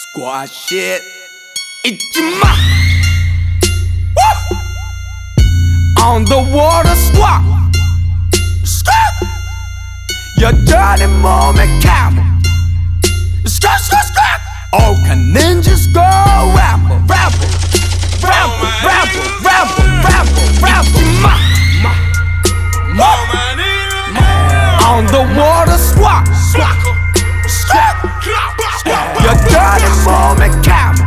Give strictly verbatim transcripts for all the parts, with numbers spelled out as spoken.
Squad shit. Ichima. Woo! On the water squad. Skirt. Your dirty moment camel. Skirt, skirt, skirt. All can ninjas go rapper, rapper, rapper, rapper, rapper, rapper, rapper. Ma, ma, ma. On the water squad. Skirt. Your dirty moment camel.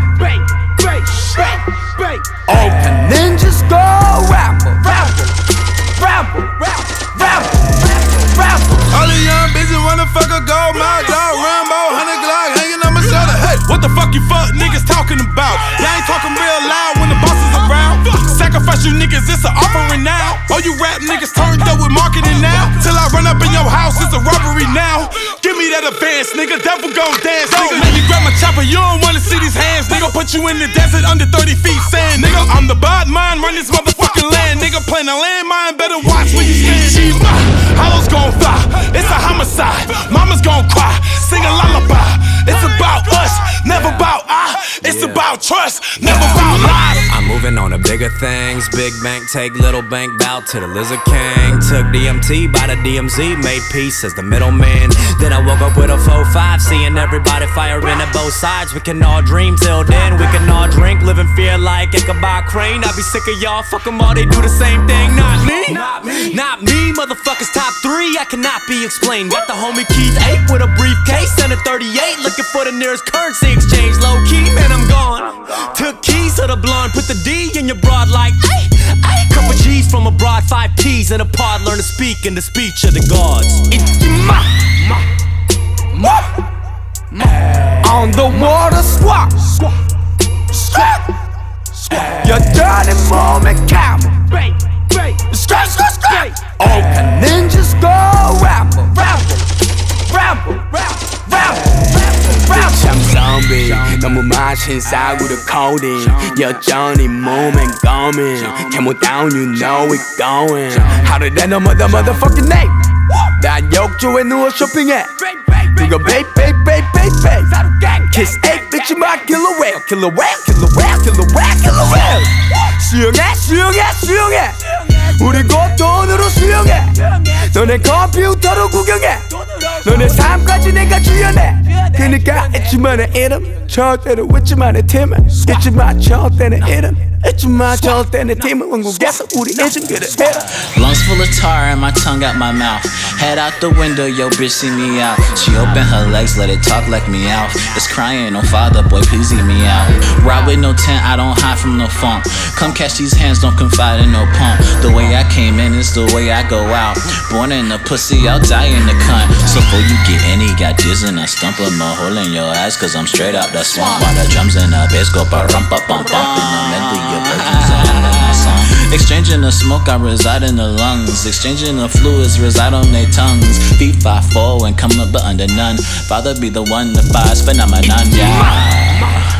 All can ninjas go rapper, rapper, rapper, rapper, rapper. All the young bitches wanna fuck a gold mouth, dog, Rambo, hundred Glock hanging on my shoulder. Hey, what the fuck you fuck niggas talking about? Y'all ain't talking real loud when the boss is around. Sacrifice you niggas, it's an offering now. All you rap niggas turned up with marketing now. Till I run up in your house, it's a robbery now. Give me that advance, nigga, devil gon' dance, nigga. Let me grab my chopper, you don't wanna see these hands, nigga. Put you in the desert under thirty feet sand, nigga. I'm the bad mind, run this motherfucking land, nigga. Playing a landmine, better watch where you stand. Shima, hollows gon' fly, it's a homicide. Mama's gon' cry, sing a lullaby. It's about us, never about I. It's about trust, never about lies. I'm moving on to bigger things. Big bank take little bank, bow to the Lizard King. Took D M T by the D M Z, made peace as the middleman. Then I woke up with a four five, seeing everybody firing at both sides. We can all dream till then, we can all drink, live in fear like Ichabod Crane. I be sick of y'all, fuck 'em all, they do the same thing. Not me, not me, not me. Motherfuckers top three, I cannot be explained. Got the homie Keith eight with a briefcase and a thirty-eight, looking for the nearest currency exchange. Low key, man, I'm gone. Took keys to the blonde, put the D in your broad like ay, ay. Couple G's from abroad, five P's in a pod, learn to speak in the speech of the gods. Ichima. Ma, ma, ma. On the water squad. Skirt. Your dirty moment camel. Skirt, skirt, skirt. All can ninjas go rapper, rapper, rapper, rapper, rapper. I'm zombie, 너무 마신 싸구려 codeine. 여전히 몸엔 coming. Camel down, you know we going. Hotter than a mother motherfucking name. 난 욕조에 누워 쇼핑해. 이거 babe, babe, babe, babe, babe. Kiss eight, bitch, you my killer whale. Killer whale, killer whale, killer whale, killer whale. 수영해, 수영해, 수영해. 우리 곧 돈으로 수영해. 너네 컴퓨터로 구경해. 너네 삶까지 내가 주연해. 그니까 잊지 마 내 이름. 절대로 잊지 마 내 팀은. 잊지 마 절대 내 이름. 잊지 마 절대 내 팀은. 왕국에서 우리 잊은 그래 해라. Lungs full of tar and my tongue out my mouth. Head out the window, yo bitch see me out. She open her legs, let it talk like me out. It's crying, oh father, boy please see me out. Ride with no tent, I don't hide from no funk. Come catch these hands, don't confide in no pump. The way I came in is the way I go out. Born in a pussy, I'll die in the cunt. So before you get any, got jizz and I stump a hole in your ass. Cause I'm straight out the swamp. While the drums and the bass go ba-rum pa bum bump. In the medley of virgins and my song. Exchanging the smoke, I reside in the lungs. Exchanging the fluids, reside on their tongues. Feet five four and come up but under none. Father be the one to buy, spend on my none, yeah.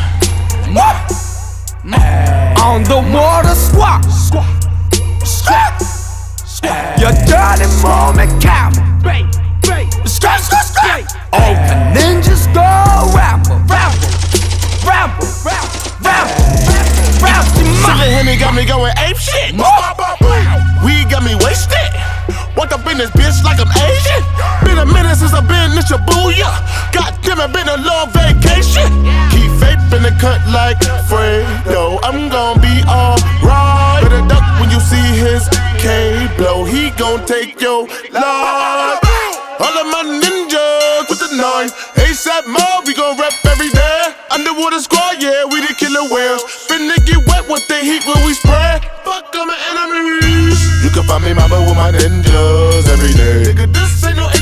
On the water squad. Skirt. Your dirty moment camel. Skirt, skirt, skirt. All can ninjas go rapper, rapper, rapper, rapper, rapper. Sippin' Henny got me going ape shit. Weed got me wasted. Woke up in this bitch like I'm Asian. Been a minute since I've been in Shibuya. Goddamn, it been a long vacation. Keep vaping the cut like Fredo. I'm gon' be alright. Better duck when you see his K blow. He gon' take your life. All of my ninjas with the nine. ASAP mob, we gon' rap every day. Underwater squad, yeah, we the killer whales. Finna get wet with the heat when we spread. Fuck all my enemies. You can find me mama with my ninjas every day. Nigga, this ain't no